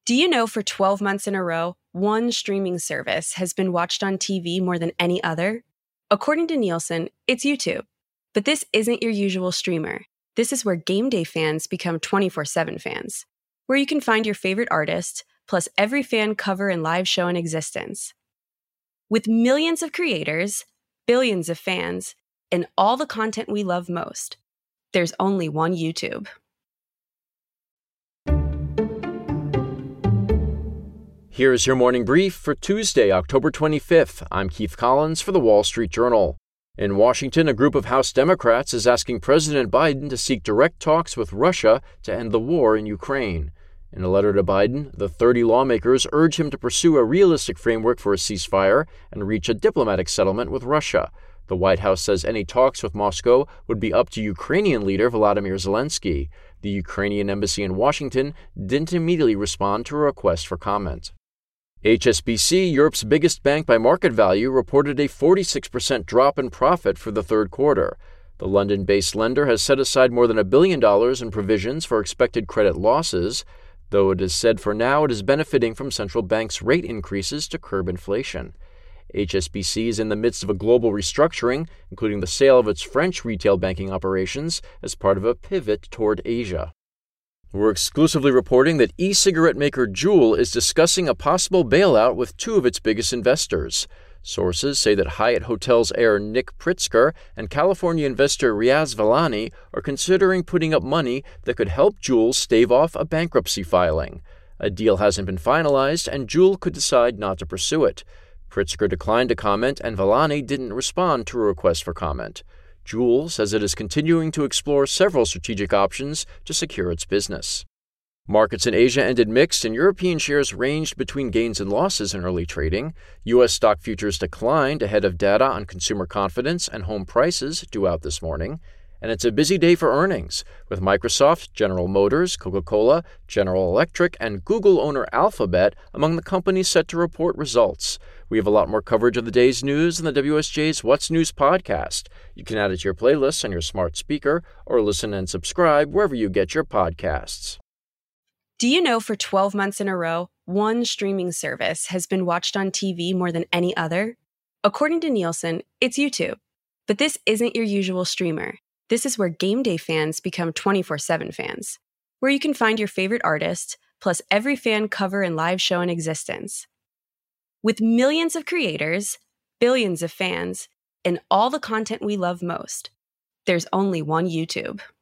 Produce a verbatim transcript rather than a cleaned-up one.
Do you know for twelve months in a row, one streaming service has been watched on T V more than any other? According to Nielsen, it's YouTube. But this isn't your usual streamer. This is where game day fans become twenty-four seven fans, where you can find your favorite artist, plus every fan cover and live show in existence. With millions of creators, billions of fans, and all the content we love most, there's only one YouTube. Here's your morning brief for Tuesday, October twenty-fifth. I'm Keith Collins for The Wall Street Journal. In Washington, a group of House Democrats is asking President Biden to seek direct talks with Russia to end the war in Ukraine. In a letter to Biden, the thirty lawmakers urge him to pursue a realistic framework for a ceasefire and reach a diplomatic settlement with Russia. The White House says any talks with Moscow would be up to Ukrainian leader Volodymyr Zelensky. The Ukrainian embassy in Washington didn't immediately respond to a request for comment. H S B C, Europe's biggest bank by market value, reported a forty-six percent drop in profit for the third quarter. The London-based lender has set aside more than a billion dollars in provisions for expected credit losses, though it is said for now it is benefiting from central banks' rate increases to curb inflation. H S B C is in the midst of a global restructuring, including the sale of its French retail banking operations as part of a pivot toward Asia. We're exclusively reporting that e-cigarette maker Juul is discussing a possible bailout with two of its biggest investors. Sources say that Hyatt Hotels heir Nick Pritzker and California investor Riaz Villani are considering putting up money that could help Juul stave off a bankruptcy filing. A deal hasn't been finalized, and Juul could decide not to pursue it. Pritzker declined to comment, and Villani didn't respond to a request for comment. Juul says it is continuing to explore several strategic options to secure its business. Markets in Asia ended mixed, and European shares ranged between gains and losses in early trading. U S stock futures declined ahead of data on consumer confidence and home prices due out this morning. And it's a busy day for earnings, with Microsoft, General Motors, Coca-Cola, General Electric, and Google owner Alphabet among the companies set to report results. We have a lot more coverage of the day's news in the W S J's What's News podcast. You can add it to your playlist on your smart speaker or listen and subscribe wherever you get your podcasts. Do you know for twelve months in a row, one streaming service has been watched on T V more than any other? According to Nielsen, it's YouTube. But this isn't your usual streamer. This is where game day fans become twenty-four seven fans, where you can find your favorite artist, plus every fan cover and live show in existence. With millions of creators, billions of fans, and all the content we love most, there's only one YouTube.